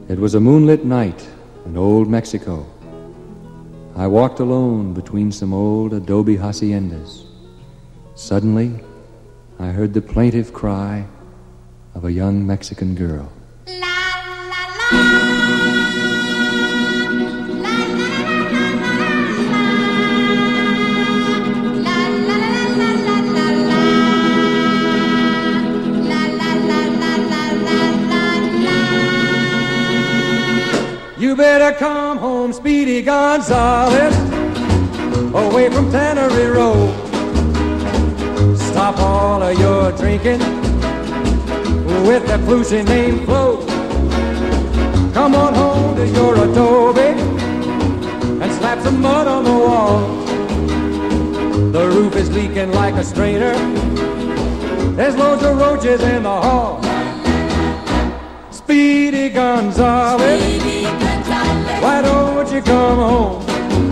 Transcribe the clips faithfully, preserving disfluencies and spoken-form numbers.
It was a moonlit night in old Mexico. I walked alone between some old adobe haciendas. Suddenly, I heard the plaintive cry of a young Mexican girl. You better come home, Speedy Gonzales, away from Tannery Row. Stop all of your drinking with that flusy name Flo. Come on home to your adobe and slap some mud on the wall. The roof is leaking like a strainer. There's loads of roaches in the hall. Speedy Gonzales, Speedy Gonzales, why don't you come home?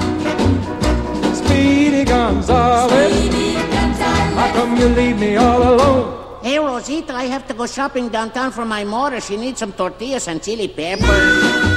Speedy Gonzales, Speedy Gonzales, how come you leave me all alone? Hey, Rosita, I have to go shopping downtown for my mother. She needs some tortillas and chili peppers.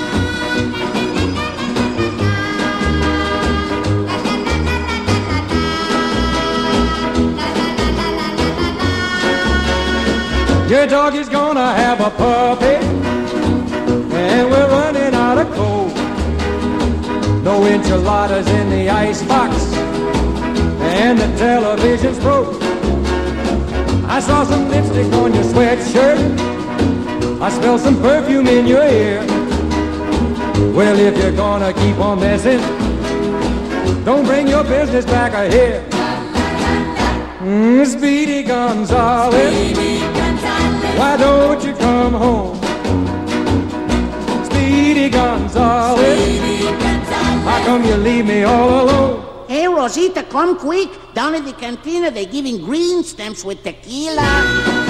Your dog is gonna have a puppy, and we're running out of coal. No enchiladas in the icebox, and the television's broke. I saw some lipstick on your sweatshirt, I smell some perfume in your ear. Well, if you're gonna keep on messing, don't bring your business back here. Mm, Speedy Gonzales, Speedy Gonzales, why don't you come home? Speedy Gonzales, Speedy Gonzales, how come you leave me all alone? Hey, Rosita, come quick. Down at the cantina, they're giving green stamps with tequila.